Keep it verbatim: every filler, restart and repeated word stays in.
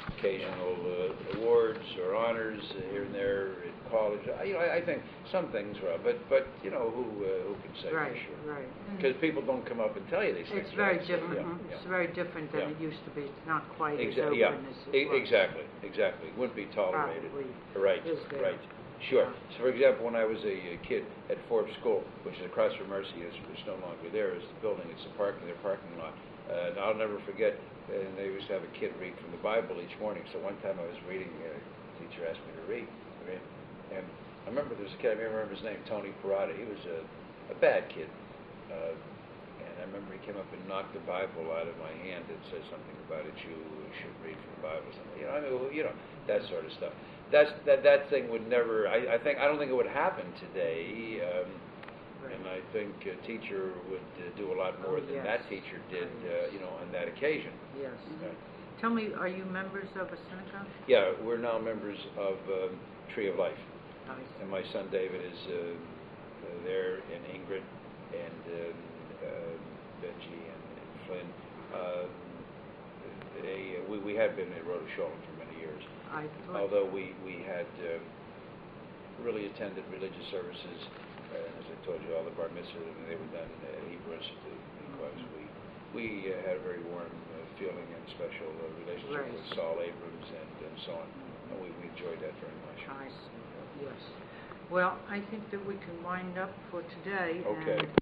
occasional uh, awards or honors uh, here and there in college. I, you know, I, I think some things were, but but you know, who uh, who can say Right, for sure? right. Because people don't come up and tell you these things. It's very right? So, different. yeah, It's yeah. very different than Yeah. it used to be. It's not quite as Exa- open yeah, as it e- was. exactly, exactly. Wouldn't be tolerated. Probably Right, is there. right. Sure. Yeah. So, for example, when I was a, uh kid at Forbes School, which is across from Mercy, is it's no longer there, is the building. It's the parking, their parking lot. Uh, and I'll never forget. And they used to have a kid read from the Bible each morning. So one time I was reading, uh, the teacher asked me to read, read, and I remember there was a kid. I remember his name, Tony Parada. He was a, a bad kid. Uh, And I remember he came up and knocked the Bible out of my hand and said something about it. You should read from the Bible, something. You know, I mean, well, you know, that sort of stuff. That's that that thing would never. I, I think I don't think it would happen today. Um, Right. and I think a teacher would uh, do a lot more Oh, than yes. that teacher did. Oh, Uh, yes. you know, on that occasion. Yes. Uh, Tell me, are you members of a synagogue? yeah, we're now members of um, Tree of Life, I see. and my son David is uh, uh, there, and Ingrid, and um, uh, Benji, and, and Flynn. Um, they, we, we had been at Rhoda Sholem for many years, I thought although we, we had um, really attended religious services, uh, as I told you, all the bar mitzvahs, and they were done at Hebrew Institute, because we, we uh, had a very warm uh, feeling and special uh, relationship Right. with Saul Abrams and, and so on, and we, we enjoyed that very much. I see. Yes. Well, I think that we can wind up for today. Okay. And